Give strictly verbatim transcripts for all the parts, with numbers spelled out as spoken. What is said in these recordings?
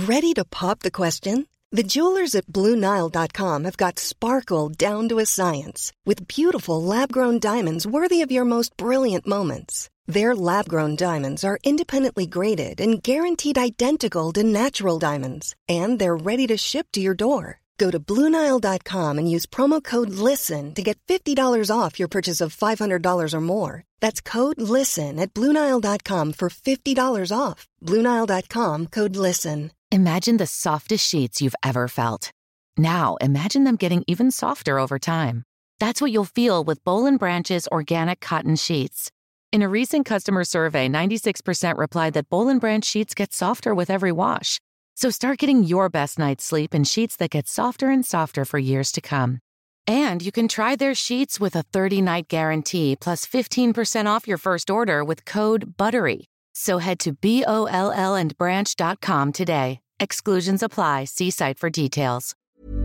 Ready to pop the question? The jewelers at Blue Nile dot com have got sparkle down to a science with beautiful lab-grown diamonds worthy of your most brilliant moments. Their lab-grown diamonds are independently graded and guaranteed identical to natural diamonds, and they're ready to ship to your door. Go to Blue Nile dot com and use promo code LISTEN to get fifty dollars off your purchase of five hundred dollars or more. That's code LISTEN at Blue Nile dot com for fifty dollars off. Blue Nile dot com, code LISTEN. Imagine the softest sheets you've ever felt. Now, imagine them getting even softer over time. That's what you'll feel with Boll and Branch's organic cotton sheets. In a recent customer survey, ninety-six percent replied that Boll and Branch sheets get softer with every wash. So start getting your best night's sleep in sheets that get softer and softer for years to come. And you can try their sheets with a thirty-night guarantee plus fifteen percent off your first order with code BUTTERY. So head to B O L L and branch dot com today. Exclusions apply. See site for details.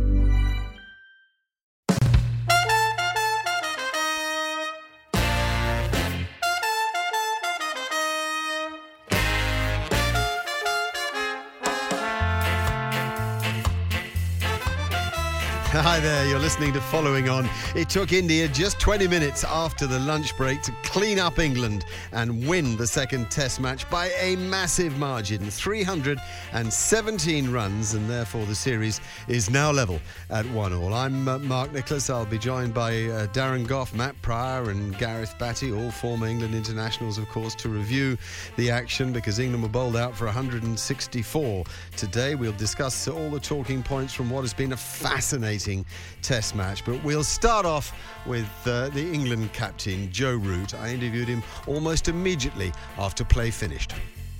Hi there, you're listening to Following On. It took India just twenty minutes after the lunch break to clean up England and win the second Test match by a massive margin, three hundred seventeen runs, and therefore the series is now level at one all. I'm uh, Mark Nicholas. I'll be joined by uh, Darren Gough, Matt Pryor and Gareth Batty, all former England internationals, of course, to review the action because England were bowled out for one hundred sixty-four today. We'll discuss all the talking points from what has been a fascinating Test match, but we'll start off with uh, the England captain Joe Root. I interviewed him almost immediately after play finished.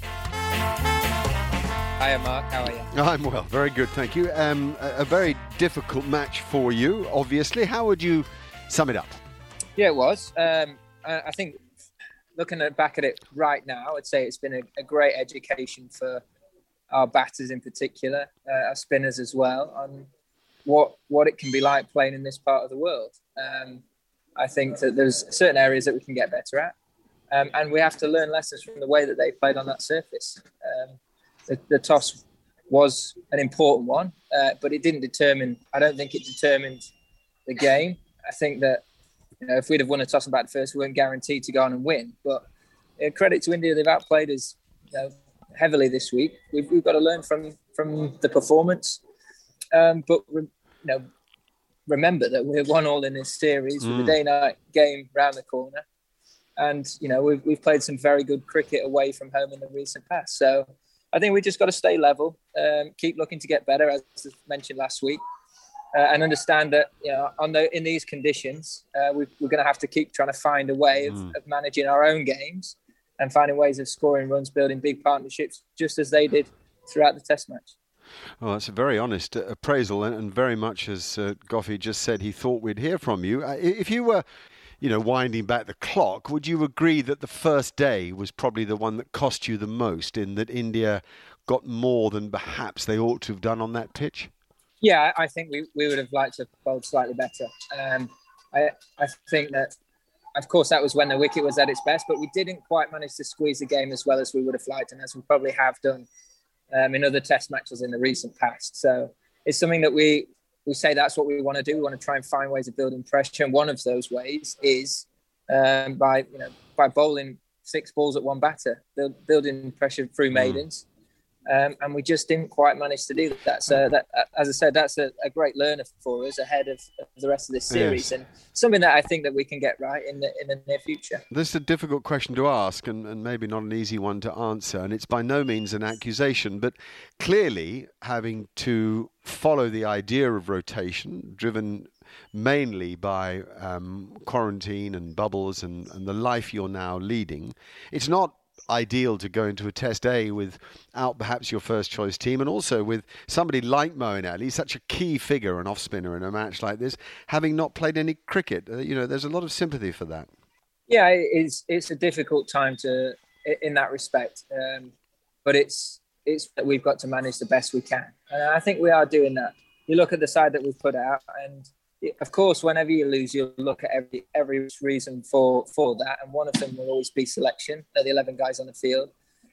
Hiya Mark, how are you? I'm well, very good, thank you. Um, a, a very difficult match for you, obviously. How would you sum it up? Yeah, it was. Um, I, I think looking at, back at it right now, I'd say it's been a, a great education for our batters in particular, uh, our spinners as well, on what what it can be like playing in this part of the world. Um, I think that there's certain areas that we can get better at, um, and we have to learn lessons from the way that they played on that surface. Um, the, the toss was an important one, uh, but it didn't determine, I don't think it determined the game. I think that, you know, if we'd have won a toss and batted first, we weren't guaranteed to go on and win. But uh, credit to India, they've outplayed us, you know, heavily this week. We've, we've got to learn from, from the performance. Um, but you know, remember that we're one all in this series with mm. the day-night game round the corner, and you know we've we've played some very good cricket away from home in the recent past. So I think we just got to stay level, um, keep looking to get better, as mentioned last week, uh, and understand that you know on the in these conditions uh, we, we're going to have to keep trying to find a way of, mm. of managing our own games and finding ways of scoring runs, building big partnerships, just as they did throughout the Test match. Well, that's a very honest uh, appraisal, and, and very much as uh, Goughy just said, he thought we'd hear from you. Uh, if you were, you know, winding back the clock, would you agree that the first day was probably the one that cost you the most, in that India got more than perhaps they ought to have done on that pitch? Yeah, I think we, we would have liked to have bowled slightly better. Um, I I think that, of course, that was when the wicket was at its best, but we didn't quite manage to squeeze the game as well as we would have liked, and as we probably have done Um, in other Test matches in the recent past. So it's something that we we say that's what we want to do. We want to try and find ways of building pressure, and one of those ways is um, by you know by bowling six balls at one batter, build, building pressure through maidens. Um, and we just didn't quite manage to do that. So, that, as I said, that's a, a great learner for us ahead of, of the rest of this series, yes. And something that I think that we can get right in the in the near future. This is a difficult question to ask, and, and maybe not an easy one to answer. And it's by no means an accusation, but clearly having to follow the idea of rotation, driven mainly by um, quarantine and bubbles and, and the life you're now leading, it's not ideal to go into a Test A without perhaps your first choice team, and also with somebody like Moeen Ali, such a key figure, an off spinner in a match like this, having not played any cricket. Uh, you know, there's a lot of sympathy for that. Yeah, it's it's a difficult time to in that respect, um, but it's it's that we've got to manage the best we can, and I think we are doing that. You look at the side that we've put out, and of course, whenever you lose, you'll look at every every reason for, for that. And one of them will always be selection, the eleven guys on the field.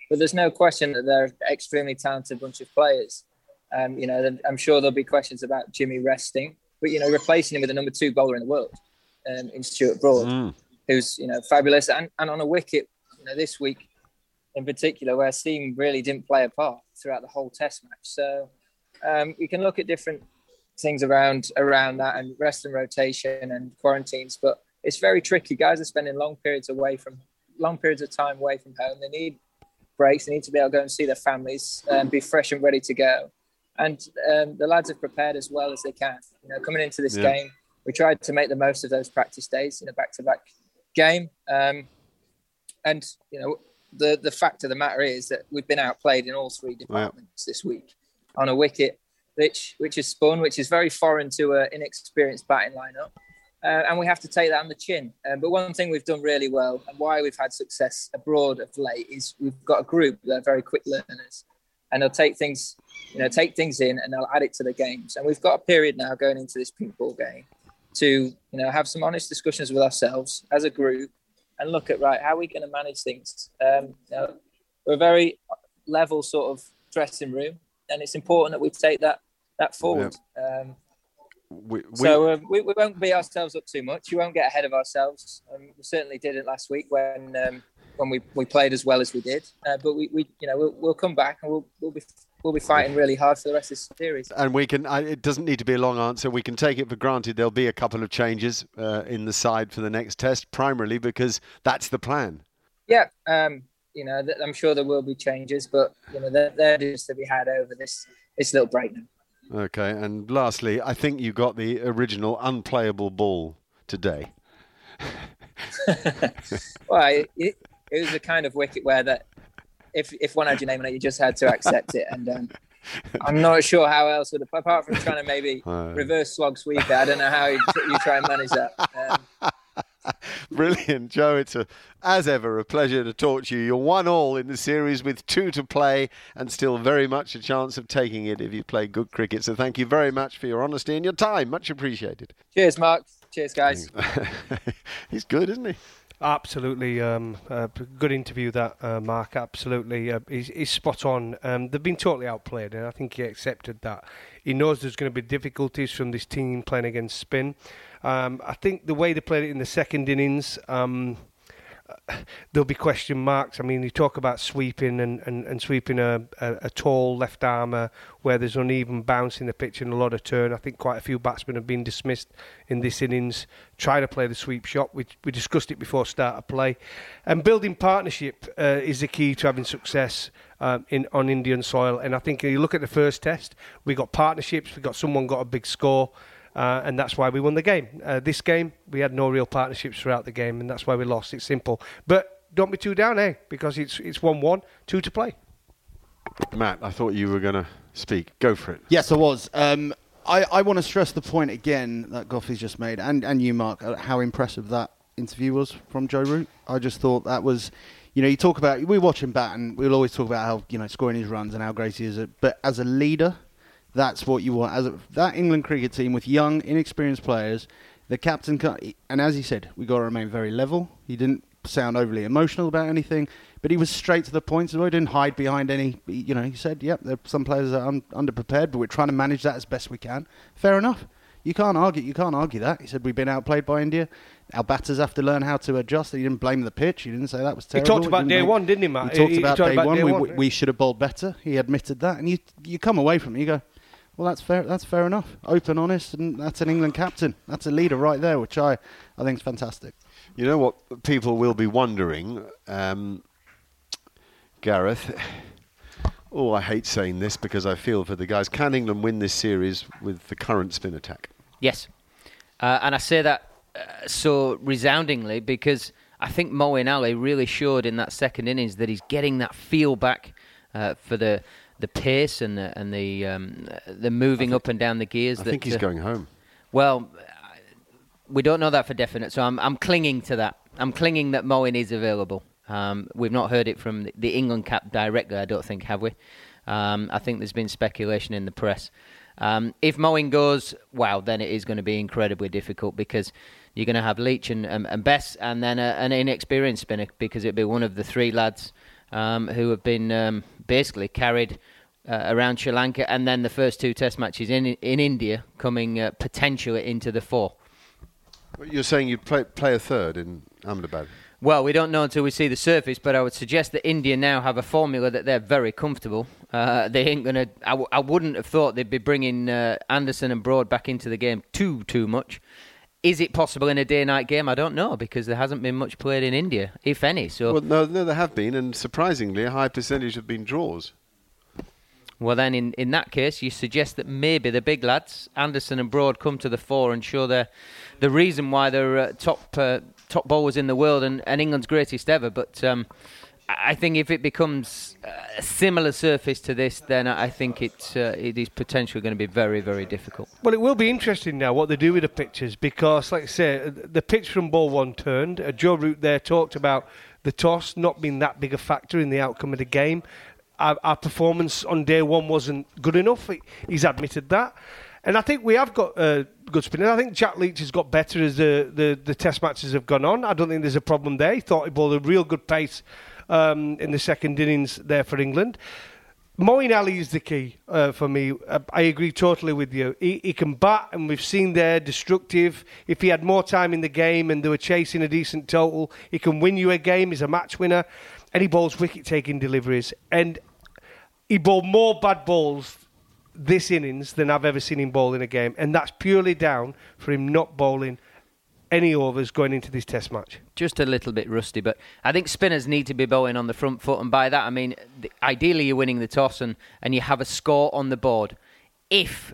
but there's no question that they're an extremely talented bunch of players. Um, you know, I'm sure there'll be questions about Jimmy resting, but, you know, replacing him with the number two bowler in the world um, in Stuart Broad, mm. who's, you know, fabulous. And, and on a wicket, you know, this week in particular, where seam really didn't play a part throughout the whole test match. So um, we can look at different things around around that and rest and rotation and quarantines, but it's very tricky. Guys are spending long periods away from, long periods of time away from home. They need breaks. They need to be able to go and see their families and be fresh and ready to go. And um, the lads have prepared as well as they can. You know, coming into this yeah. game, we tried to make the most of those practice days in a back-to-back game. Um, and, you know, the, the fact of the matter is that we've been outplayed in all three departments yeah. this week on a wicket, which which is spun, which is very foreign to an inexperienced batting lineup. Uh, and we have to take that on the chin. Um, but one thing we've done really well and why we've had success abroad of late is we've got a group that are very quick learners. And they'll take things, you know, take things in and they'll add it to the games. And we've got a period now going into this pink ball game to, you know, have some honest discussions with ourselves as a group and look at, right, how are we going to manage things? Um, you know, we're a very level sort of dressing room, and it's important that we take that that forward. Yeah. Um, we, we, so uh, we, we won't beat ourselves up too much. We won't get ahead of ourselves. Um, we certainly didn't last week when um, when we, we played as well as we did. Uh, but we, we you know we'll, we'll come back and we'll we'll be we'll be fighting really hard for the rest of the series. And we can. I, it doesn't need to be a long answer. We can take it for granted there'll be a couple of changes uh, in the side for the next test, primarily because that's the plan. Yeah. Um, you know, th- I'm sure there will be changes, but you know, they're, they're just to be had over this this little break now. Okay, and lastly, I think you got the original unplayable ball today. Well, it, it was a kind of wicket where that if if one had your name on it, you just had to accept it. And um, I'm not sure how else would, apart from trying to maybe uh, reverse slog sweep it. I don't know how you, you try and manage that. Um, Brilliant, Joe. It's, a, as ever, a pleasure to talk to you. You're one all in the series with two to play and still very much a chance of taking it if you play good cricket. So thank you very much for your honesty and your time. Much appreciated. Cheers, Mark. Cheers, guys. He's good, isn't he? Absolutely. Um, uh, good interview, that, uh, Mark. Absolutely. Uh, he's, he's spot on. Um, they've been totally outplayed, and I think he accepted that. He knows there's going to be difficulties from this team playing against spin. Um, I think the way they played it in the second innings, um, there'll be question marks. I mean, you talk about sweeping and, and, and sweeping a, a, a tall left armour where there's uneven bounce in the pitch and a lot of turn. I think quite a few batsmen have been dismissed in this innings. Try to play the sweep shot. We, we discussed it before start of play. And building partnership uh, is the key to having success um, in on Indian soil. And I think if you look at the first test, we got partnerships. We got someone got a big score. Uh, and that's why we won the game. Uh, this game, we had no real partnerships throughout the game, and that's why we lost. It's simple. But don't be too down, eh? Because it's it's one one, two to play. Matt, I thought you were going to speak. Go for it. Yes, I was. Um, I, I want to stress the point again that Goffey's just made, and, and you, Mark, how impressive that interview was from Joe Root. I just thought that was... You know, you talk about... We watch him bat, and we'll always talk about how, you know, scoring his runs and how great he is. But as a leader... That's what you want. As a, that England cricket team with young, inexperienced players, the captain, and as he said, we got to remain very level. He didn't sound overly emotional about anything, but he was straight to the point. So he didn't hide behind any. You know, he said, "Yep, there are some players that are un- underprepared, but we're trying to manage that as best we can." Fair enough. You can't argue. You can't argue that. He said we've been outplayed by India. Our batters have to learn how to adjust. He didn't blame the pitch. He didn't say that was terrible. He talked about day blame. one, didn't he, Matt? He talked he, about, he talked day, about one. day we, one. We, we should have bowled better. He admitted that, and you you come away from it, you go, well, that's fair. That's fair enough. Open, honest, and that's an England captain. That's a leader right there, which I, I think is fantastic. You know what people will be wondering, um, Gareth? Oh, I hate saying this because I feel for the guys. Can England win this series with the current spin attack? Yes, uh, and I say that uh, so resoundingly because I think Moeen Ali really showed in that second innings that he's getting that feel back uh, for the. The pace and the and the um, the moving think, up and down the gears. I that, think he's uh, going home. Well, we don't know that for definite, so I'm I'm clinging to that. I'm clinging that Moeen is available. Um, we've not heard it from the, the England cap directly, I don't think, have we? Um, I think there's been speculation in the press. Um, if Moeen goes, wow, then it is going to be incredibly difficult because you're going to have Leach and, and, and Bess and then a, an inexperienced spinner because it'll be one of the three lads um, who have been um, basically carried uh, around Sri Lanka, and then the first two Test matches in in India coming uh, potentially into the four. You're saying you'd play, play a third in Ahmedabad? Well, we don't know until we see the surface, but I would suggest that India now have a formula that they're very comfortable. Uh, they ain't going to... I, w- I wouldn't have thought they'd be bringing uh, Anderson and Broad back into the game too, too much. Is it possible in a day-night game? I don't know, because there hasn't been much played in India, if any. So, well, no, no, there have been, and surprisingly, a high percentage have been draws. Well, then, in, in that case, you suggest that maybe the big lads, Anderson and Broad, come to the fore and show their, the reason why they're uh, top uh, top bowlers in the world and, and England's greatest ever. But um, I think if it becomes a similar surface to this, then I think it, uh, it is potentially going to be very, very difficult. Well, it will be interesting now what they do with the pitches, because, like I say, the pitch from ball one turned. Uh, Joe Root there talked about the toss not being that big a factor in the outcome of the game. Our, our performance on day one wasn't good enough. He, he's admitted that. And I think we have got uh, good spinning. I think Jack Leach has got better as the, the, the test matches have gone on. I don't think there's a problem there. He thought he bowled a real good pace um, in the second innings there for England. Moeen Ali is the key uh, for me. Uh, I agree totally with you. He, he can bat, and we've seen there, destructive. If he had more time in the game and they were chasing a decent total, he can win you a game. He's a match winner. And he bowls wicket-taking deliveries. And he bowled more bad balls this innings than I've ever seen him bowl in a game. And that's purely down for him not bowling any overs going into this test match. Just a little bit rusty, but I think spinners need to be bowling on the front foot. And by that, I mean, the, ideally you're winning the toss and, and you have a score on the board. If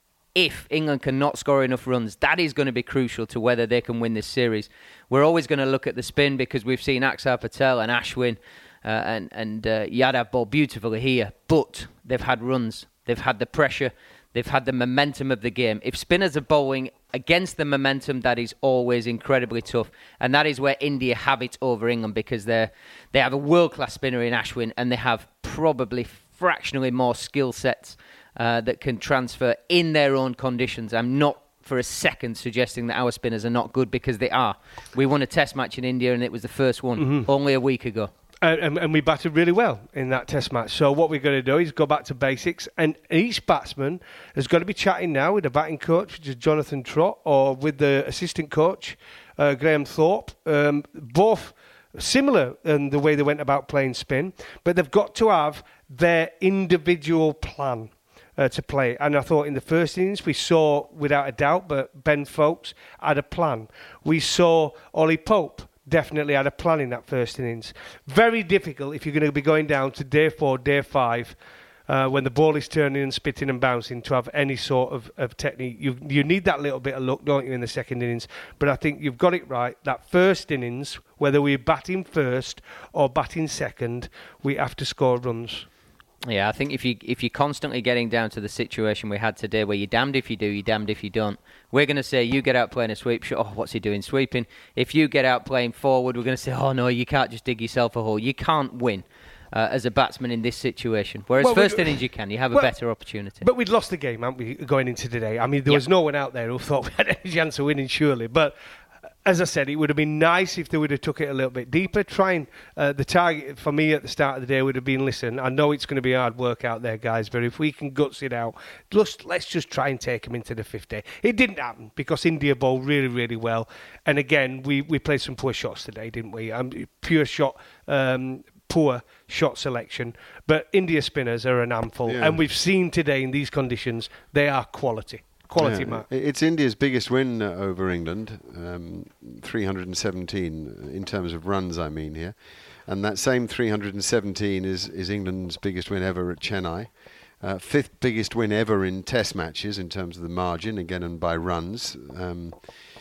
if England cannot score enough runs, that is going to be crucial to whether they can win this series. We're always going to look at the spin because we've seen Axar Patel and Ashwin uh, and, and uh, Yadav bowl beautifully here, but they've had runs. They've had the pressure. They've had the momentum of the game. If spinners are bowling against the momentum, that is always incredibly tough. And that is where India have it over England, because they they have a world-class spinner in Ashwin, and they have probably fractionally more skill sets uh, that can transfer in their own conditions. I'm not for a second suggesting that our spinners are not good, because they are. We won a test match in India, and it was the first one mm-hmm. only a week ago. Uh, and, and we batted really well in that test match. So what we're going to do is go back to basics. And each batsman has got to be chatting now with the batting coach, which is Jonathan Trott, or with the assistant coach, uh, Graham Thorpe. Um, both similar in the way they went about playing spin. But they've got to have their individual plan uh, to play. And I thought in the first innings we saw, without a doubt, but Ben Foakes had a plan. We saw Ollie Pope definitely had a plan in that first innings. Very difficult if you're going to be going down to day four, day five, uh, when the ball is turning and spitting and bouncing, to have any sort of, of technique. You you need that little bit of luck, don't you, in the second innings? But I think you've got it right. That first innings, whether we're batting first or batting second, we have to score runs. Yeah, I think if you if you're constantly getting down to the situation we had today, where you're damned if you do, you're damned if you don't, we're going to say you get out playing a sweep shot. Oh, what's he doing sweeping? If you get out playing forward, we're going to say, oh no, you can't just dig yourself a hole. You can't win uh, as a batsman in this situation. Whereas well, first innings you can, you have well, a better opportunity. But we'd lost the game, haven't we, going into today? I mean, there yep. was no one out there who thought we had any chance of winning, surely. But as I said, it would have been nice if they would have took it a little bit deeper. Trying uh, the target for me at the start of the day would have been, listen, I know it's going to be hard work out there, guys, but if we can guts it out, just, let's just try and take them into the fifty. It didn't happen because India bowled really, really well. And again, we, we played some poor shots today, didn't we? Um, pure shot, um, poor shot selection. But India spinners are an handful. Yeah. And we've seen today in these conditions, they are quality. Quality, yeah, Matt. It's India's biggest win uh, over England, um, three hundred seventeen in terms of runs, I mean here. And that same three hundred seventeen is, is England's biggest win ever at Chennai. Uh, fifth biggest win ever in test matches in terms of the margin, again and by runs. Um,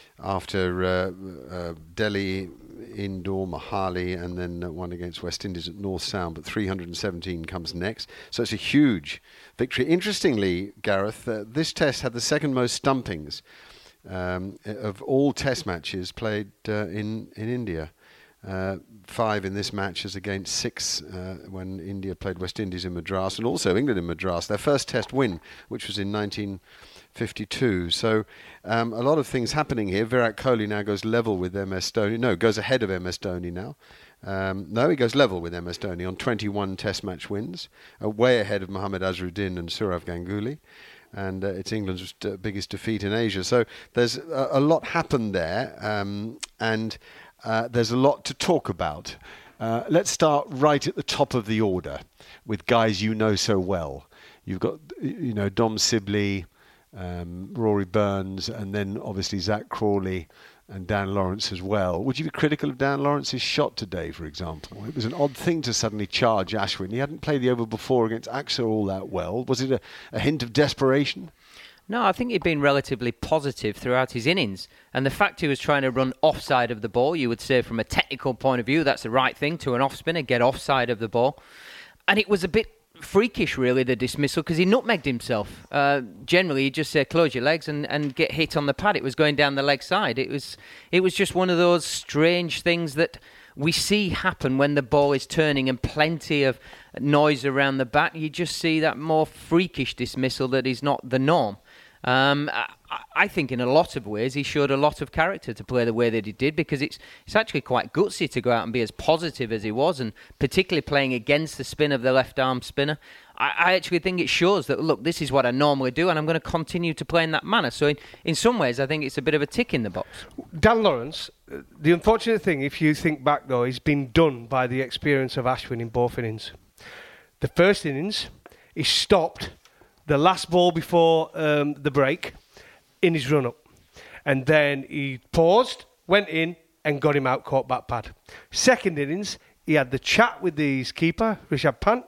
after uh, uh, Delhi, Indore, Mohali, and then uh, one against West Indies at North Sound, but three hundred seventeen comes next. So it's a huge victory. Interestingly, Gareth, uh, this test had the second most stumpings um, of all test matches played uh, in, in India. Uh, five in this match as against six uh, when India played West Indies in Madras, and also England in Madras, their first test win, which was in nineteen fifty-two. So um, a lot of things happening here. Virat Kohli now goes level with M S Dhoni. No, goes ahead of M S Dhoni now. Um, no, he goes level with M S Dhoni on twenty-one Test match wins, uh, way ahead of Mohammad Azharuddin and Sourav Ganguly. And uh, it's England's uh, biggest defeat in Asia. So there's a, a lot happened there, um, and uh, there's a lot to talk about. Uh, let's start right at the top of the order with guys you know so well. You've got, you know, Dom Sibley, um, Rory Burns, and then obviously Zach Crawley and Dan Lawrence as well. Would you be critical of Dan Lawrence's shot today, for example? It was an odd thing to suddenly charge Ashwin. He hadn't played the over before against Axar all that well. Was it a, a hint of desperation? No, I think he'd been relatively positive throughout his innings. And the fact he was trying to run offside of the ball, you would say from a technical point of view, that's the right thing to an off-spinner, get offside of the ball. And it was a bit freakish, really, the dismissal, because he nutmegged himself. Uh, generally, you just say, close your legs and, and get hit on the pad. It was going down the leg side. It was, it was just one of those strange things that we see happen when the ball is turning and plenty of noise around the bat. You just see that more freakish dismissal that is not the norm. Um, I, I think in a lot of ways he showed a lot of character to play the way that he did, because it's it's actually quite gutsy to go out and be as positive as he was, and particularly playing against the spin of the left-arm spinner. I, I actually think it shows that, look, this is what I normally do and I'm going to continue to play in that manner. So in, in some ways I think it's a bit of a tick in the box. Dan Lawrence, the unfortunate thing, if you think back though, he's been done by the experience of Ashwin in both innings. The first innings, he stopped the last ball before um, the break in his run-up. And then he paused, went in and got him out, caught back pad. Second innings, he had the chat with his keeper, Rishabh Pant.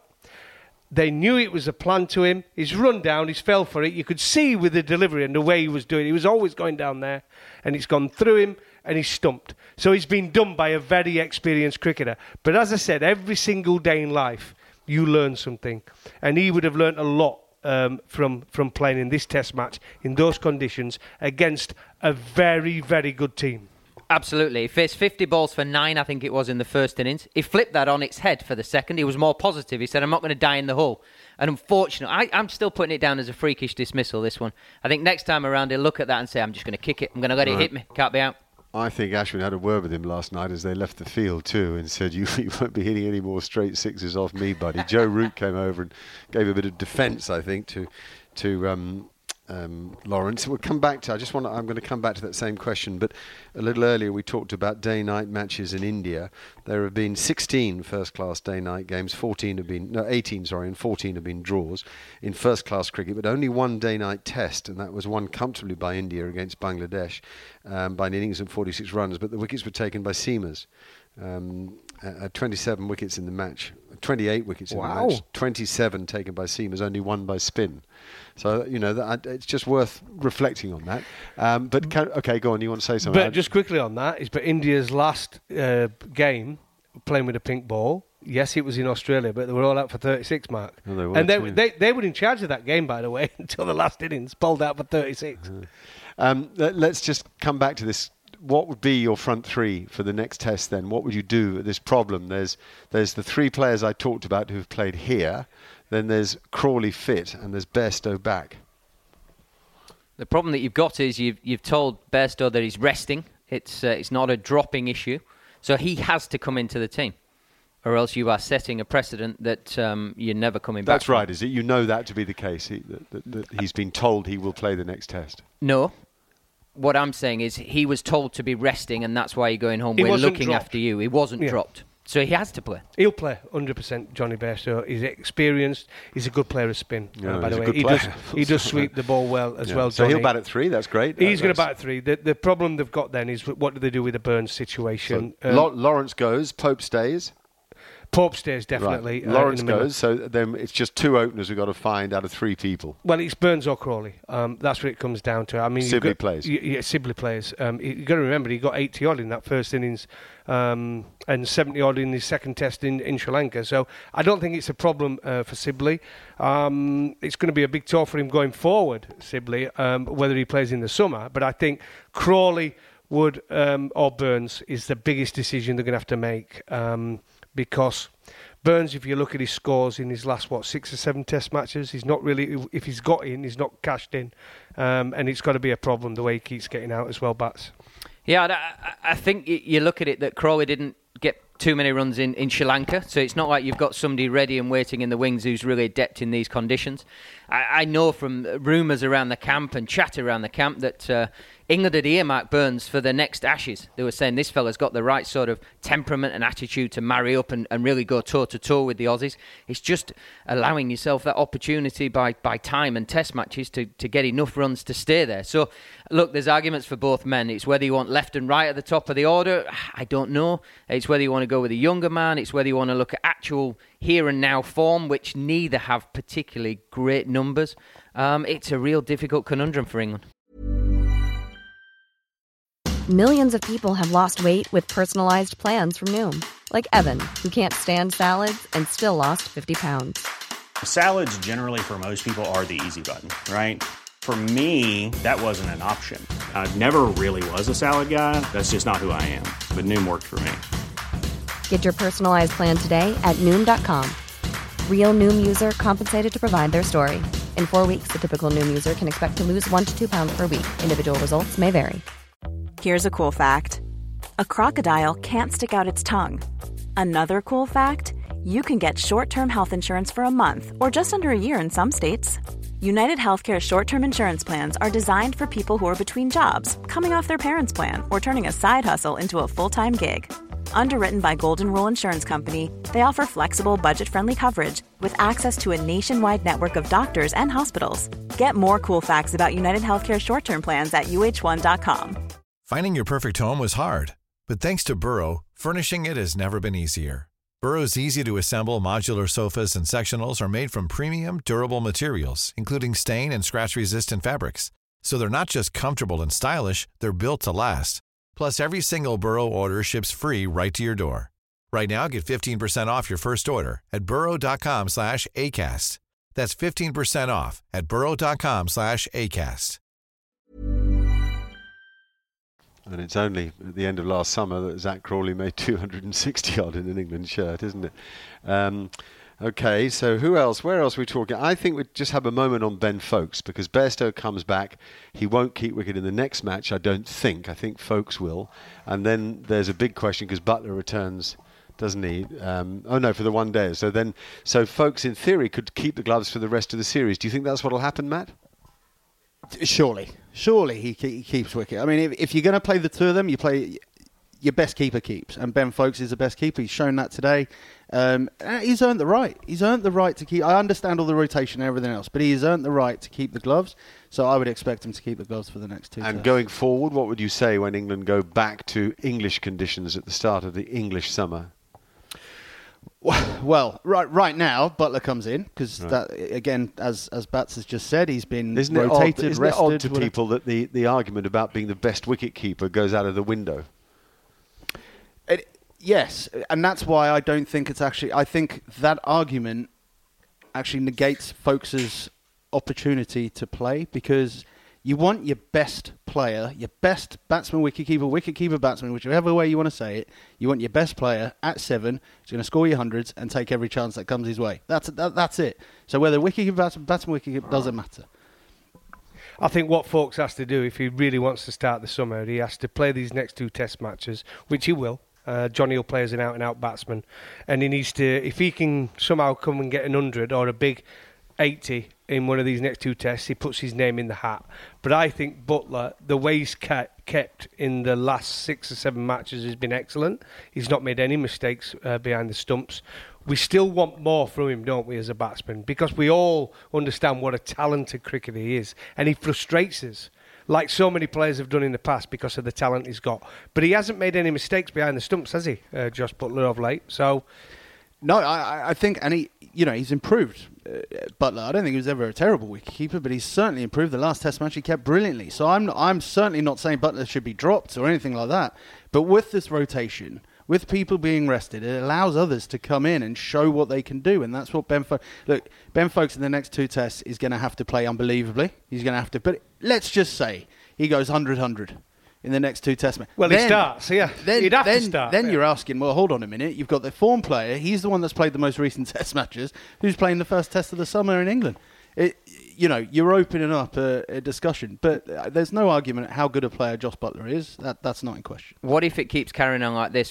They knew it was a plan to him. He's run down, he's fell for it. You could see with the delivery and the way he was doing it. He was always going down there, and it's gone through him and he's stumped. So he's been done by a very experienced cricketer. But as I said, every single day in life, you learn something. And he would have learnt a lot Um, from from playing in this test match in those conditions against a very, very good team. Absolutely. He faced fifty balls for nine, I think it was, in the first innings. He flipped that on its head for the second. He was more positive. He said, I'm not going to die in the hole. And unfortunately, I, I'm still putting it down as a freakish dismissal, this one. I think next time around he'll look at that and say, I'm just going to kick it. I'm going to let it right. hit me. Can't be out. I think Ashwin had a word with him last night as they left the field too, and said, you, you won't be hitting any more straight sixes off me, buddy. Joe Root came over and gave a bit of defence, I think, to to um, um, Lawrence. We'll come back to, I just want to, I'm going to come back to that same question, but a little earlier we talked about day-night matches in India. There have been sixteen first-class day-night games, fourteen have been, no, eighteen, sorry, and fourteen have been draws in first-class cricket, but only one day-night test, and that was won comfortably by India against Bangladesh um, by an innings and forty-six runs, but the wickets were taken by seamers. Um, uh, twenty-seven wickets in the match, twenty-eight wickets in wow. the match, twenty-seven taken by seamers, only one by spin. So, you know, that, it's just worth reflecting on that. Um, but, can, okay, go on, you want to say something? But just quickly on that, is but India's last uh, game, playing with a pink ball, yes, it was in Australia, but they were all out for thirty-six, Mark. Oh, they were and they, too. they they were in charge of that game, by the way, until the last innings, bowled out for thirty-six. Uh, um, let, let's just come back to this. What would be your front three for the next test then? What would you do at this problem? There's there's the three players I talked about who've played here. Then there's Crawley fit and there's Bairstow back. The problem that you've got is you've you've told Bairstow that he's resting. It's uh, it's not a dropping issue, so he has to come into the team, or else you are setting a precedent that um, you're never coming back. That's right, is it? You know that to be the case. He, that, that, that he's been told he will play the next test. No. What I'm saying is he was told to be resting, and that's why you're going home. He We're wasn't looking dropped. after you. He wasn't Yeah. dropped. So he has to play. He'll play one hundred percent, Johnny Bairstow. He's experienced. He's a good player of spin, Yeah, uh, by he's the a way. good He player. does, he does sweep the ball well as Yeah. well, So Johnny. he'll bat at three, that's great. He's That- going to that's- bat at three. The, the problem they've got then is what do they do with the Burns situation? So Um, Law- Lawrence goes, Pope stays. Pope stays definitely. Right. uh, Lawrence in the middle. goes, so then it's just two openers we've got to find out of three people. Well, it's Burns or Crawley. Um, that's what it comes down to. I mean, you've Sibley got- plays. y- Yeah, Sibley plays. Um, you- you've got to remember he got eighty odd in that first innings um, and seventy odd in his second test in, in Sri Lanka. So I don't think it's a problem uh, for Sibley. Um, it's going to be a big tour for him going forward, Sibley, um, whether he plays in the summer. But I think Crawley would um, or Burns is the biggest decision they're going to have to make um, because Burns, if you look at his scores in his last, what, six or seven test matches, he's not really, if he's got in, he's not cashed in. Um, and it's got to be a problem the way he keeps getting out as well, Bats. Yeah, I, I think you look at it that Crawley didn't get too many runs in, in Sri Lanka, so it's not like you've got somebody ready and waiting in the wings who's really adept in these conditions. I, I know from rumours around the camp and chatter around the camp that uh, England had earmarked Burns for the next Ashes. They were saying this fella's got the right sort of temperament and attitude to marry up and, and really go toe-to-toe with the Aussies. It's just allowing yourself that opportunity by, by time and test matches to, to get enough runs to stay there. So, look, there's arguments for both men. It's whether you want left and right at the top of the order. I don't know. It's whether you want to go with a younger man. It's whether you want to look at actual here and now form, which neither have particularly great numbers. Um, it's a real difficult conundrum for England. Millions of people have lost weight with personalized plans from Noom. Like Evan, who can't stand salads and still lost fifty pounds. Salads generally for most people are the easy button, right? For me, that wasn't an option. I never really was a salad guy. That's just not who I am. But Noom worked for me. Get your personalized plan today at Noom dot com. Real Noom user compensated to provide their story. In four weeks, the typical Noom user can expect to lose one to two pounds per week. Individual results may vary. Here's a cool fact. A crocodile can't stick out its tongue. Another cool fact, you can get short-term health insurance for a month or just under a year in some states. United Healthcare short-term insurance plans are designed for people who are between jobs, coming off their parents' plan, or turning a side hustle into a full-time gig. Underwritten by Golden Rule Insurance Company, they offer flexible, budget-friendly coverage with access to a nationwide network of doctors and hospitals. Get more cool facts about United Healthcare short-term plans at U H one dot com. Finding your perfect home was hard, but thanks to Burrow, furnishing it has never been easier. Burrow's easy-to-assemble modular sofas and sectionals are made from premium, durable materials, including stain and scratch-resistant fabrics. So they're not just comfortable and stylish, they're built to last. Plus, every single Burrow order ships free right to your door. Right now, get fifteen percent off your first order at burrow.com slash ACAST. That's fifteen percent off at burrow.com slash ACAST. And it's only at the end of last summer that Zach Crawley made two hundred sixty odd in an England shirt, isn't it? Um, okay, so who else? Where else are we talking? I think we'd just have a moment on Ben Foakes, because Bairstow comes back. He won't keep wicket in the next match, I don't think. I think Foakes will. And then there's a big question, because Buttler returns, doesn't he? Um, oh, no, for the one day. So then, so Foakes, in theory, could keep the gloves for the rest of the series. Do you think that's what will happen, Matt? Surely. Surely he, he keeps wicket. I mean, if, if you're going to play the two of them, you play your best keeper keeps. And Ben Foakes is the best keeper. He's shown that today. Um, he's earned the right. He's earned the right to keep... I understand all the rotation and everything else, but he's earned the right to keep the gloves. So I would expect him to keep the gloves for the next two And tests. Going forward, what would you say when England go back to English conditions at the start of the English summer? Well, right right now, Buttler comes in because right. that again, as as Bats has just said, he's been isn't rotated, it odd, isn't rested. it odd to whatever. people that the, the argument about being the best wicket keeper goes out of the window? It, yes, and that's why I don't think it's actually... I think that argument actually negates Foakes' opportunity to play, because you want your best player, your best batsman, wicketkeeper, wicketkeeper, batsman, whichever way you want to say it, you want your best player at seven who's going to score your hundreds and take every chance that comes his way. That's that, that's it. So whether wicketkeeper, batsman, batsman, wicketkeeper, doesn't matter. I think what Foakes has to do, if he really wants to start the summer, he has to play these next two test matches, which he will. Uh, Johnny will play as an out-and-out batsman. And he needs to, if he can somehow come and get an hundred or a big eighty in one of these next two tests, he puts his name in the hat. But I think Buttler, the way he's kept, kept in the last six or seven matches has been excellent. He's not made any mistakes uh, behind the stumps. We still want more from him, don't we, as a batsman? Because we all understand what a talented cricketer he is. And he frustrates us, like so many players have done in the past, because of the talent he's got. But he hasn't made any mistakes behind the stumps, has he, uh, Josh Buttler, of late? So... No, I, I think, and he, you know, he's improved. Uh, Buttler, I don't think he was ever a terrible wicketkeeper, but he's certainly improved. The last Test match he kept brilliantly. So I'm, I'm certainly not saying Buttler should be dropped or anything like that. But with this rotation, with people being rested, it allows others to come in and show what they can do, and that's what Ben Foakes... Look, Ben Foakes in the next two tests is going to have to play unbelievably. He's going to have to... But let's just say he goes one hundred one hundred. In the next two test matches. Well, then, he starts, yeah. Then, He'd have then, to start. Then yeah. you're asking, well, hold on a minute. You've got the form player. He's the one that's played the most recent test matches. Who's playing the first test of the summer in England? It, you know, you're opening up a, a discussion. But uh, there's no argument how good a player Josh Buttler is. That That's not in question. What if it keeps carrying on like this, where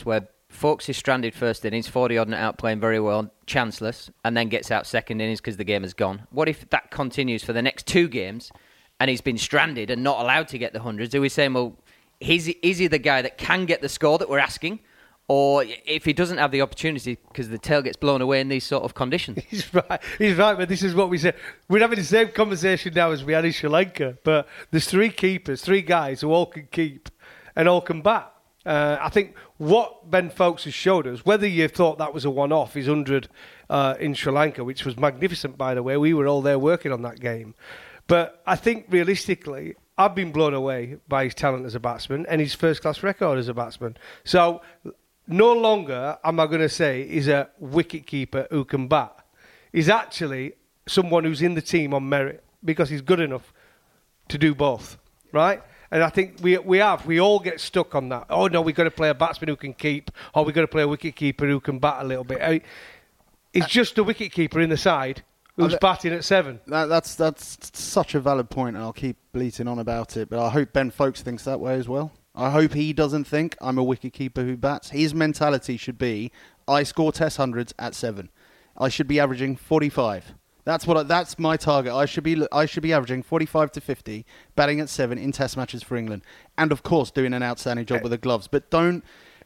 Folks is stranded first innings, forty odd not out playing very well, chanceless, and then gets out second innings because the game is gone. What if that continues for the next two games and he's been stranded and not allowed to get the hundreds? Are we saying, well, is he, is he the guy that can get the score that we're asking? Or if he doesn't have the opportunity because the tail gets blown away in these sort of conditions? He's right. He's right, but this is what we said. We're having the same conversation now as we had in Sri Lanka. But there's three keepers, three guys who all can keep and all can bat. Uh, I think what Ben Foakes has showed us, whether you thought that was a one-off, his one hundred uh, in Sri Lanka, which was magnificent, by the way. We were all there working on that game. But I think realistically, I've been blown away by his talent as a batsman and his first-class record as a batsman. So no longer am I going to say he's a wicket-keeper who can bat. He's actually someone who's in the team on merit because he's good enough to do both, right? And I think we we have, we all get stuck on that. Oh, no, we've got to play a batsman who can keep, or we've got to play a wicket-keeper who can bat a little bit. I mean, it's just a wicket-keeper in the side who's batting at seven. That, that's that's such a valid point, and I'll keep bleating on about it, but I hope Ben Foakes thinks that way as well. I hope he doesn't think I'm a wicket-keeper who bats. His mentality should be, I score Test hundreds at seven. I should be averaging forty-five. That's what. I, that's my target. I should be. I should be averaging forty-five to fifty, batting at seven in Test matches for England, and of course doing an outstanding job with the gloves. But don't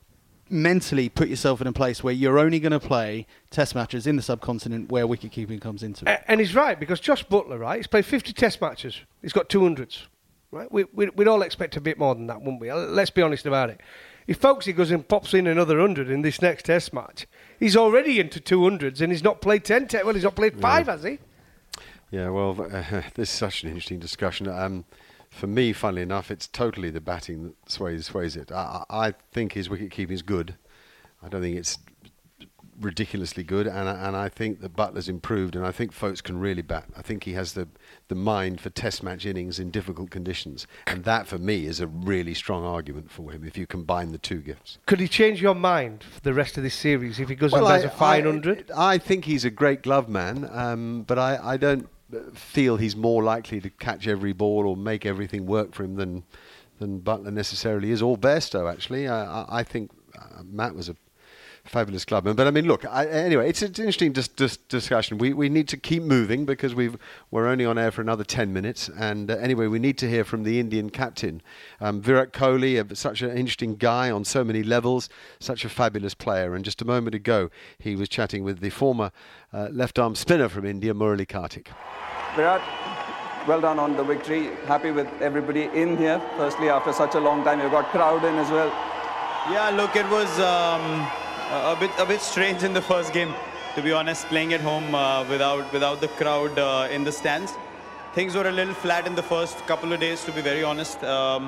mentally put yourself in a place where you're only going to play Test matches in the subcontinent where wicket keeping comes into it. And he's right, because Josh Buttler, right, he's played fifty Test matches. He's got two hundreds. Right, we, we, we'd all expect a bit more than that, wouldn't we? Let's be honest about it. If Foakesy goes and pops in another one hundred in this next Test match, he's already into two hundreds and he's not played ten. Te- well, he's not played five, yeah. has he? Yeah, well, uh, this is such an interesting discussion. Um, for me, funnily enough, it's totally the batting that sways sways it. I, I think his wicket keeping is good. I don't think it's ridiculously good, and I, and I think that Butler's improved, and I think Foakes can really bat. I think he has the the mind for Test match innings in difficult conditions, and that for me is a really strong argument for him if you combine the two gifts. Could he change your mind for the rest of this series if he goes well, and does I, a fine hundred? I, I think he's a great glove man, um, but I, I don't feel he's more likely to catch every ball or make everything work for him than than Butler necessarily is, or Bairstow actually. I, I, I think uh, Matt was a fabulous clubman. But I mean, look, I, anyway, it's an interesting dis- dis- discussion. We we need to keep moving because we've, we're only on air for another ten minutes. And uh, anyway, we need to hear from the Indian captain, um, Virat Kohli, uh, such an interesting guy on so many levels, such a fabulous player. And just a moment ago, he was chatting with the former uh, left-arm spinner from India, Murali Kartik. Virat, well done on the victory. Happy with everybody in here. Firstly, after such a long time, you've got crowd in as well. Yeah, look, it was... Um A bit, a bit strange in the first game, to be honest, playing at home uh, without without the crowd uh, in the stands. Things were a little flat in the first couple of days, to be very honest. Um,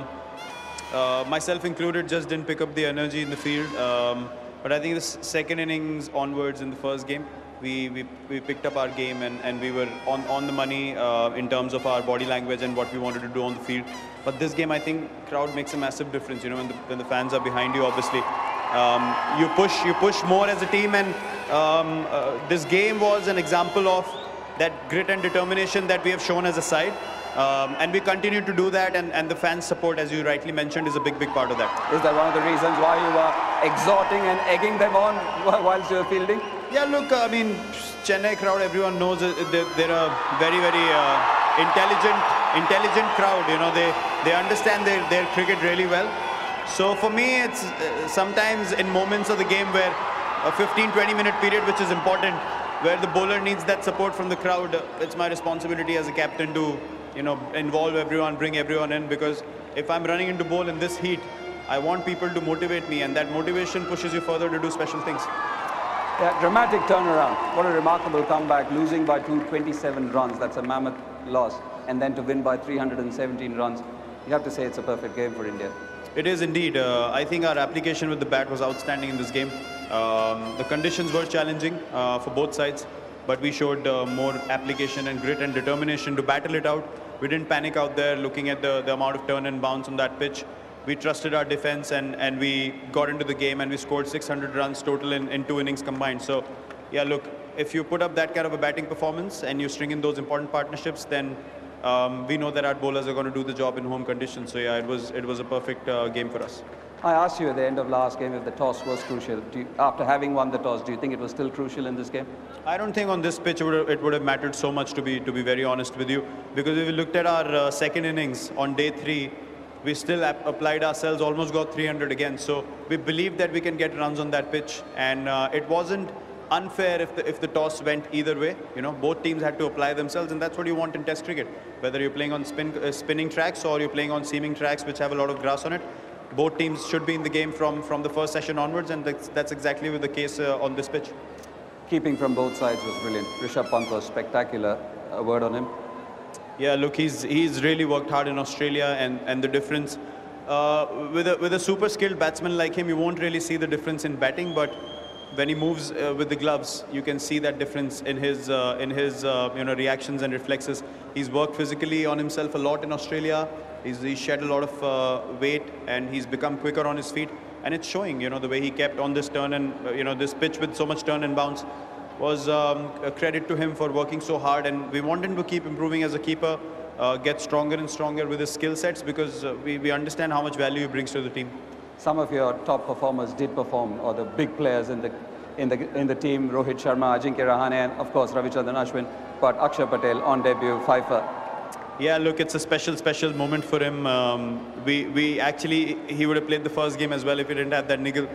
uh, myself included, just didn't pick up the energy in the field. Um, but I think the second innings onwards in the first game, we we, we picked up our game and, and we were on, on the money uh, in terms of our body language and what we wanted to do on the field. But this game, I think, crowd makes a massive difference. You know, when the, when the fans are behind you, obviously. Um, you push you push more as a team, and um, uh, this game was an example of that grit and determination that we have shown as a side, um, and we continue to do that, and, and the fans' support, as you rightly mentioned, is a big big part of that. Is that one of the reasons why you were exhorting and egging them on whilst you were fielding? Yeah, look, I mean, Chennai crowd, everyone knows they're, they're a very very uh, intelligent intelligent crowd. You know, they they understand their, their cricket really well. So for me, it's uh, sometimes in moments of the game where a fifteen to twenty minute period, which is important, where the bowler needs that support from the crowd, uh, it's my responsibility as a captain to, you know, involve everyone, bring everyone in, because if I'm running into bowl in this heat, I want people to motivate me, and that motivation pushes you further to do special things. Yeah, dramatic turnaround. What a remarkable comeback, losing by two hundred twenty-seven runs. That's a mammoth loss. And then to win by three hundred seventeen runs. You have to say it's a perfect game for India. It is indeed. Uh, I think our application with the bat was outstanding in this game. Um, the conditions were challenging uh, for both sides, but we showed uh, more application and grit and determination to battle it out. We didn't panic out there looking at the, the amount of turn and bounce on that pitch. We trusted our defense, and, and we got into the game, and we scored six hundred runs total in, in two innings combined. So, yeah, look, if you put up that kind of a batting performance and you string in those important partnerships, then Um, we know that our bowlers are going to do the job in home conditions. So yeah, it was it was a perfect uh, game for us. I asked you at the end of last game if the toss was crucial. Do you, after having won the toss, do you think it was still crucial in this game? I don't think on this pitch it would have, it would have mattered so much, to be to be very honest with you, because if we looked at our uh, second innings on day three, we still ap- applied ourselves, almost got three hundred again. So we believe that we can get runs on that pitch, and uh, it wasn't unfair if the if the toss went either way. You know, both teams had to apply themselves, and that's what you want in Test cricket. Whether you're playing on spin uh, spinning tracks or you're playing on seaming tracks which have a lot of grass on it, both teams should be in the game from from the first session onwards, and that's, that's exactly the case uh, on this pitch. Keeping from both sides was brilliant. Rishabh Pant was spectacular. A word on him? Yeah, look, he's he's really worked hard in Australia, and and the difference uh, with a with a super skilled batsman like him, you won't really see the difference in batting, but when he moves uh, with the gloves, you can see that difference in his uh, in his uh, you know reactions and reflexes. He's worked physically on himself a lot in Australia. He's, he's shed a lot of uh, weight, and he's become quicker on his feet, and it's showing. You know, the way he kept on this turn and uh, you know this pitch with so much turn and bounce was um, a credit to him for working so hard. And we want him to keep improving as a keeper, uh, get stronger and stronger with his skill sets, because uh, we we understand how much value he brings to the team. Some of your top performers did perform, or the big players in the in the in the team: Rohit Sharma, Ajinkya Rahane, and of course Ravichandran Ashwin. But Akshar Patel on debut, fifer. Yeah, look, it's a special, special moment for him. Um, we, we actually, he would have played the first game as well if he didn't have that niggle.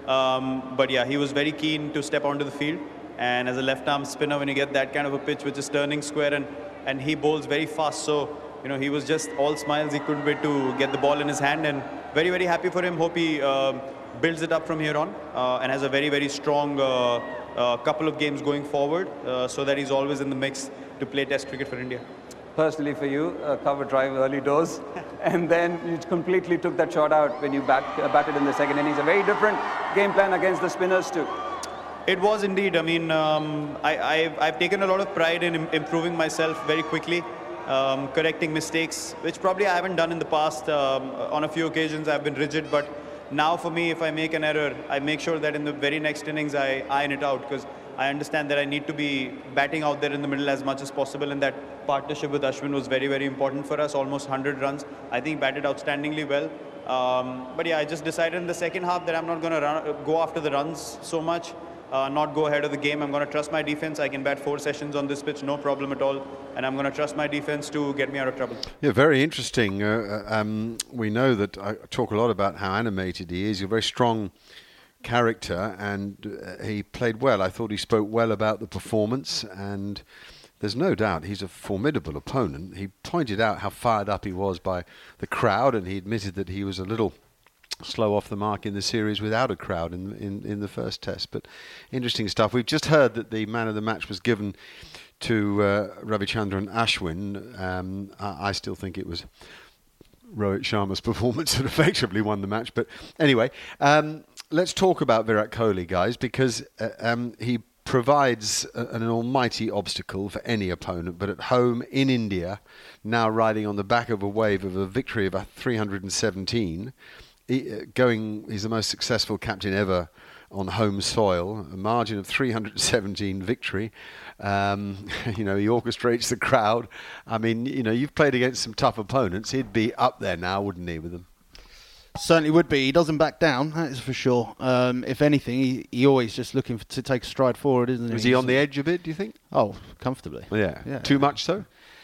Um, but yeah, he was very keen to step onto the field. And as a left-arm spinner, when you get that kind of a pitch, which is turning square, and, and he bowls very fast. So, you know, he was just all smiles. He couldn't wait to get the ball in his hand. And very, very happy for him. Hope he uh, builds it up from here on uh, and has a very, very strong uh, uh, couple of games going forward uh, so that he's always in the mix to play Test cricket for India. Personally for you, uh, cover drive early doors, and then you completely took that shot out when you bat, uh, batted in the second innings. A very different game plan against the spinners too. It was indeed. I mean, um, I, I've, I've taken a lot of pride in im- improving myself very quickly, um, correcting mistakes, which probably I haven't done in the past. Um, on a few occasions I've been rigid, but now for me, if I make an error, I make sure that in the very next innings I iron it out, because I understand that I need to be batting out there in the middle as much as possible, and that partnership with Ashwin was very, very important for us, almost one hundred runs. I think batted outstandingly well. Um, but yeah, I just decided in the second half that I'm not going to go after the runs so much, uh, not go ahead of the game. I'm going to trust my defense. I can bat four sessions on this pitch, no problem at all. And I'm going to trust my defense to get me out of trouble. Yeah, very interesting. Uh, um, we know that I talk a lot about how animated he is. You're very strong character, and uh, he played well. I thought he spoke well about the performance, and there's no doubt he's a formidable opponent. He pointed out how fired up he was by the crowd, and he admitted that he was a little slow off the mark in the series without a crowd in in, in the first test. But interesting stuff. We've just heard that the man of the match was given to uh, Ravichandran Ashwin. Um, I, I still think it was Rohit Sharma's performance that effectively won the match. But anyway, um, let's talk about Virat Kohli, guys, because uh, um, he provides a, an almighty obstacle for any opponent. But at home in India, now riding on the back of a wave of a victory of a three hundred seventeen, he, uh, going, he's the most successful captain ever on home soil, a margin of three hundred seventeen victory. Um, you know, he orchestrates the crowd. I mean, you know, you've played against some tough opponents. He'd be up there now, wouldn't he, with them? Certainly would be. He doesn't back down, that is for sure. Um, if anything, he, he always just looking for, to take a stride forward, isn't he? Was he on the edge a bit, do you think? Oh, comfortably. Yeah. yeah. Too much so?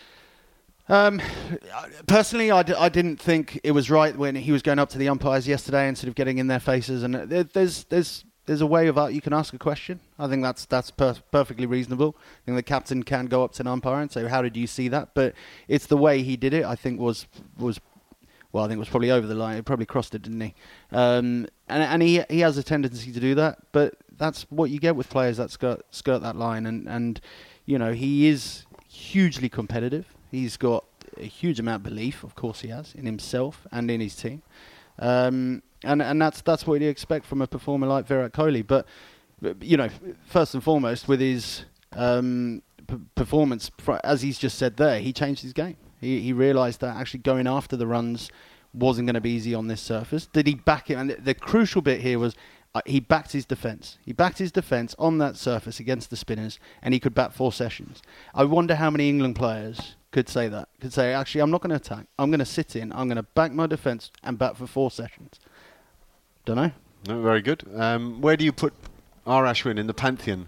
Um, personally, I, d- I didn't think it was right when he was going up to the umpires yesterday and sort of getting in their faces. And there, there's there's there's a way of uh, you can ask a question. I think that's that's per- perfectly reasonable. I think the captain can go up to an umpire and say, "How did you see that?" But it's the way he did it. I think was was well, I think it was probably over the line. He probably crossed it, didn't he? Um, and and he he has a tendency to do that. But that's what you get with players that skirt skirt that line. And and you know, he is hugely competitive. He's got a huge amount of belief, of course he has, in himself and in his team. Um, and and that's that's what you expect from a performer like Virat Kohli. But, you know, first and foremost, with his um, p- performance, as he's just said there, he changed his game. He, he realised that actually going after the runs wasn't going to be easy on this surface. Did he back it? And the, the crucial bit here was uh, he backed his defence. He backed his defence on that surface against the spinners, and he could bat four sessions. I wonder how many England players could say that, could say, actually, I'm not going to attack. I'm going to sit in. I'm going to back my defence and bat for four sessions. Don't know. No, very good. Um, where do you put R. Ashwin in the pantheon?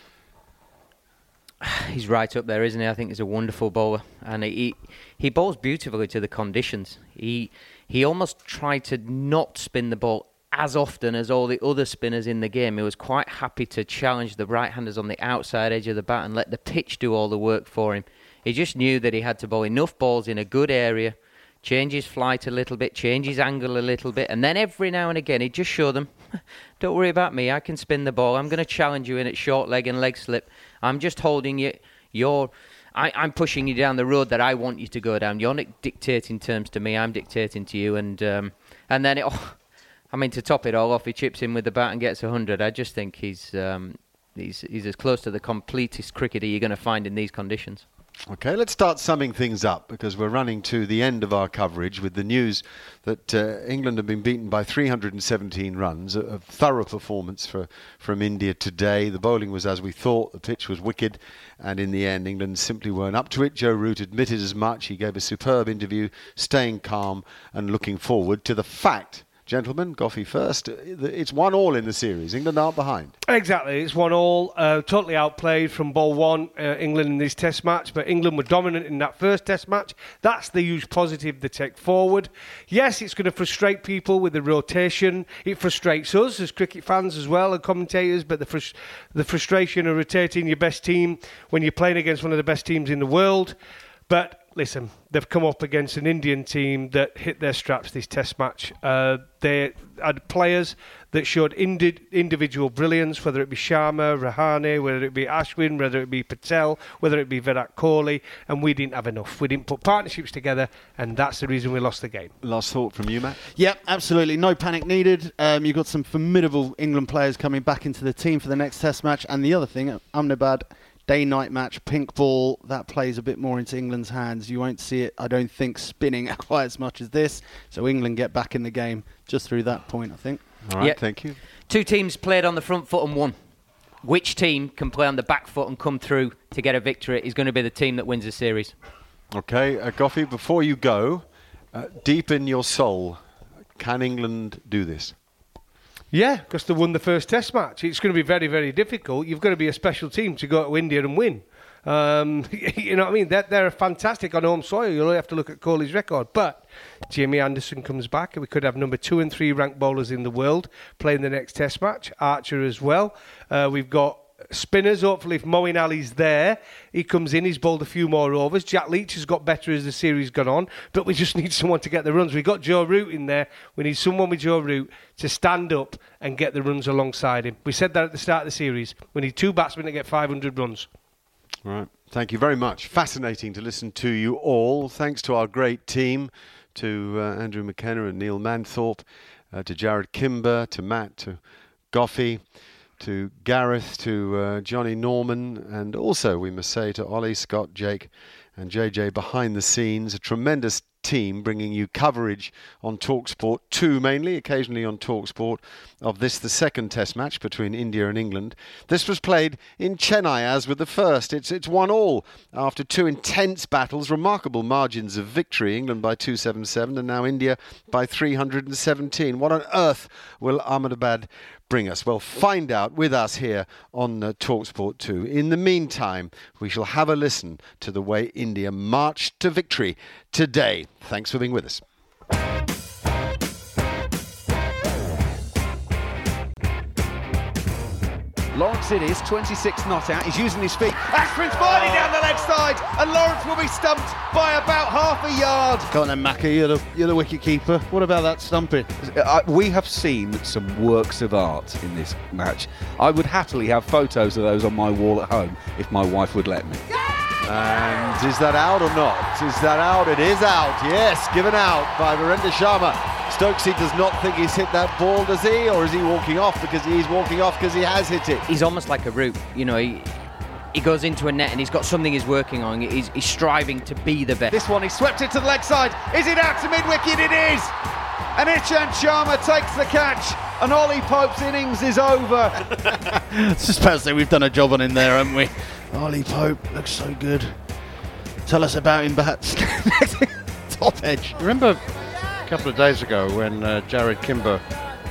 He's right up there, isn't he? I think he's a wonderful bowler, and he he bowls beautifully to the conditions. He he almost tried to not spin the ball as often as all the other spinners in the game. He was quite happy to challenge the right-handers on the outside edge of the bat and let the pitch do all the work for him. He just knew that he had to bowl enough balls in a good area, change his flight a little bit, change his angle a little bit, and then every now and again he'd just show them, don't worry about me, I can spin the ball, I'm going to challenge you in at short leg and leg slip, I'm just holding you, you're, I, I'm pushing you down the road that I want you to go down, you're not dictating terms to me, I'm dictating to you, and um, and then, it, oh, I mean, to top it all off, he chips in with the bat and gets one hundred. I just think he's, um, he's, he's as close to the completest cricketer you're going to find in these conditions. Okay, let's start summing things up because we're running to the end of our coverage with the news that uh, England have been beaten by three hundred seventeen runs, a, a thorough performance for, from India today. The bowling was as we thought, the pitch was wicked, and in the end England simply weren't up to it. Joe Root admitted as much. He gave a superb interview, staying calm and looking forward to the fact, gentlemen, Goffey first, it's one all in the series. England aren't behind. Exactly, it's one all. Uh, totally outplayed from ball one, uh, England in this test match, but England were dominant in that first test match. That's the huge positive they take forward. Yes, it's going to frustrate people with the rotation. It frustrates us as cricket fans as well, and commentators, but the, frus- the frustration of rotating your best team when you're playing against one of the best teams in the world. But listen, they've come up against an Indian team that hit their straps this test match. Uh, they had players that showed indi- individual brilliance, whether it be Sharma, Rahane, whether it be Ashwin, whether it be Patel, whether it be Virat Kohli, and we didn't have enough. We didn't put partnerships together, and that's the reason we lost the game. Last thought from you, Matt? Yep, absolutely. No panic needed. Um, you've got some formidable England players coming back into the team for the next test match. And the other thing, Ahmedabad, day-night match, pink ball, that plays a bit more into England's hands. You won't see it, I don't think, spinning quite as much as this. So England get back in the game just through that point, I think. All right, yep. Thank you. Two teams played on the front foot and won. Which team can play on the back foot and come through to get a victory is going to be the team that wins the series. Okay, uh, Goffey, before you go, uh, deep in your soul, can England do this? Yeah, because they won the first test match. It's going to be very, very difficult. You've got to be a special team to go to India and win. Um, you know what I mean? They're, they're fantastic on home soil. You'll only have to look at Kohli's record. But Jamie Anderson comes back, and we could have number two and three ranked bowlers in the world playing the next test match. Archer as well. Uh, we've got spinners. Hopefully, if Moeen Ali's there, he comes in. He's bowled a few more overs. Jack Leach has got better as the series gone on, but we just need someone to get the runs. We've got Joe Root in there. We need someone with Joe Root to stand up and get the runs alongside him. We said that at the start of the series. We need two batsmen to get five hundred runs. All right. Thank you very much. Fascinating to listen to you all. Thanks to our great team, to uh, Andrew McKenna and Neil Manthorpe, uh, to Jared Kimber, to Matt, to Goffey, to Gareth, to uh, Johnny Norman, and also, we must say, to Ollie, Scott, Jake and J J behind the scenes. A tremendous team bringing you coverage on TalkSport two mainly, occasionally on TalkSport, of this, the second test match between India and England. This was played in Chennai, as with the first. It's it's one all after two intense battles, remarkable margins of victory. England by two seventy-seven and now India by three hundred seventeen. What on earth will Ahmedabad bring us? Well, find out with us here on uh, TalkSport two. In the meantime, we shall have a listen to the way India marched to victory today. Thanks for being with us. Lawrence it is, twenty-six not out, he's using his feet. Ashwin's finding down the leg side, and Lawrence will be stumped by about half a yard. Come on then, Mackie, you're the, you're the wicket keeper. What about that stumping? Uh, we have seen some works of art in this match. I would happily have photos of those on my wall at home if my wife would let me. And is that out or not? Is that out? It is out. Yes, given out by Virender Sharma. Stokesy does not think he's hit that ball, does he? Or is he walking off because he's walking off because he has hit it? He's almost like a Root. You know, he, he goes into a net and he's got something he's working on. He's, he's striving to be the best. This one, he swept it to the leg side. Is it out to mid-wicket? It is! And Ishant Sharma takes the catch, and Ollie Pope's innings is over. It's just about to say we've done a job on him there, haven't we? Ollie Pope looks so good. Tell us about him, bats. Top edge. Remember a couple of days ago when uh, Jared Kimber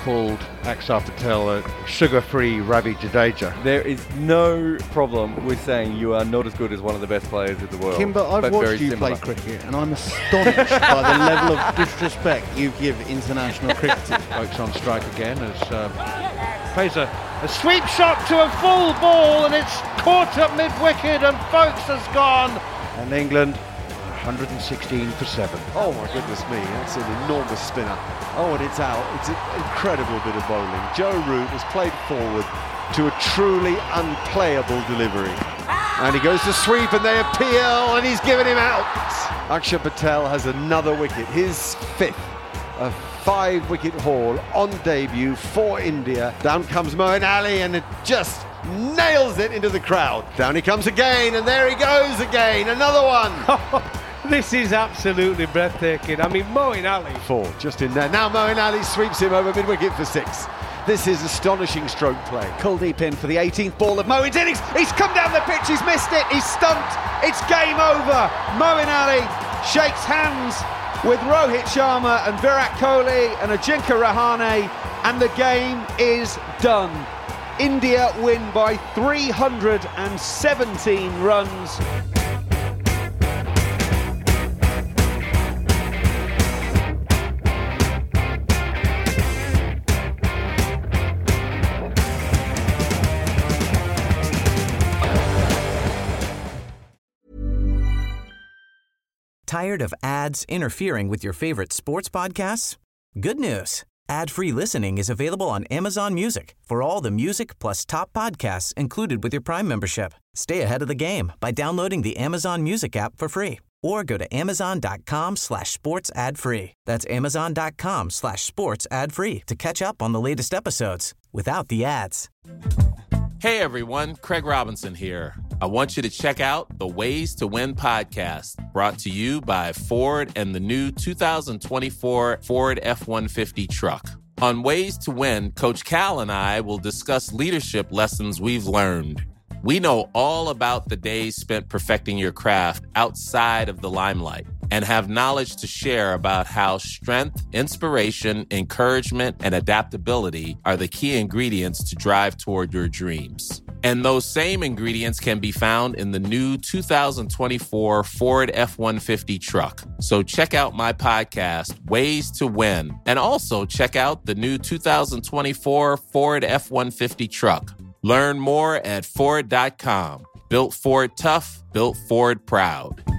called Axar Patel a sugar-free Ravi Jadeja. There is no problem with saying you are not as good as one of the best players in the world. Kimber, I've but watched very you similar. play cricket, and I'm astonished by the level of disrespect you give international cricketers. Folks on strike again as uh, plays a, a sweep shot to a full ball, and it's caught at mid-wicket, and Folks has gone. And England, one hundred sixteen for seven. Oh my goodness me, that's an enormous spinner. Oh, and it's out. It's an incredible bit of bowling. Joe Root has played forward to a truly unplayable delivery. And he goes to sweep and they appeal and he's given him out. Axar Patel has another wicket, his fifth. A five-wicket haul on debut for India. Down comes Moeen Ali and it just nails it into the crowd. Down he comes again and there he goes again. Another one. This is absolutely breathtaking. I mean, Moeen Ali. Four, just in there. Now Moeen Ali sweeps him over mid-wicket for six. This is astonishing stroke play. Kuldeep in for the eighteenth ball of Moeen's innings. He's come down the pitch, he's missed it, he's stumped. It's game over. Moeen Ali shakes hands with Rohit Sharma and Virat Kohli and Ajinkya Rahane, and the game is done. India win by three hundred seventeen runs. Tired of ads interfering with your favorite sports podcasts? Good news. Ad-free listening is available on Amazon Music for all the music plus top podcasts included with your Prime membership. Stay ahead of the game by downloading the Amazon Music app for free or go to amazon.com slash sports ad free. That's amazon.com slash sports ad free to catch up on the latest episodes without the ads. Hey everyone, Craig Robinson here. I want you to check out the Ways to Win podcast, brought to you by Ford and the new two thousand twenty-four Ford F one fifty truck. On Ways to Win, Coach Cal and I will discuss leadership lessons we've learned. We know all about the days spent perfecting your craft outside of the limelight and have knowledge to share about how strength, inspiration, encouragement, and adaptability are the key ingredients to drive toward your dreams. And those same ingredients can be found in the new two thousand twenty-four Ford F one fifty truck. So check out my podcast, Ways to Win, and also check out the new two thousand twenty-four Ford F one fifty truck. Learn more at Ford dot com. Built Ford tough, built Ford proud.